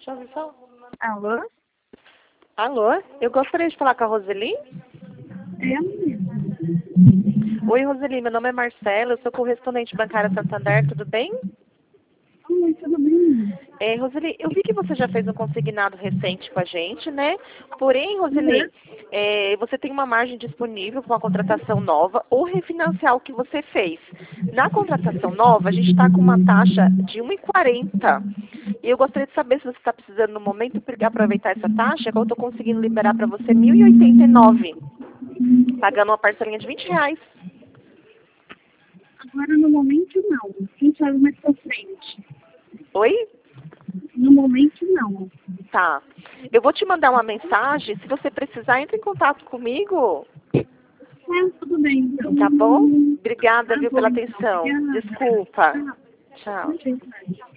Já ouviu falar? Alô? Alô? Eu gostaria de falar com a Roseli. É a mesma. Oi, Roseli. Meu nome é Marcela. Eu sou correspondente bancária Santander. Tudo bem? Oi, tudo bem? Roseli, eu vi que você já fez um consignado recente com a gente, né? Porém, Roseli, você tem uma margem disponível para uma contratação nova ou refinanciar o que você fez. Na contratação nova, a gente está com uma taxa de 1,40. E eu gostaria de saber se você está precisando no momento aproveitar essa taxa, que eu estou conseguindo liberar para você 1.089, pagando uma parcelinha de R$ 20. Agora, no momento, não. Quem sabe mais pra frente. Oi? No momento, não. Tá. Eu vou te mandar uma mensagem. Se você precisar, entre em contato comigo. Tudo bem, então. Tá bom? Obrigada, Tá viu, bom, pela então. atenção. Obrigada. Desculpa. Tchau. Tchau.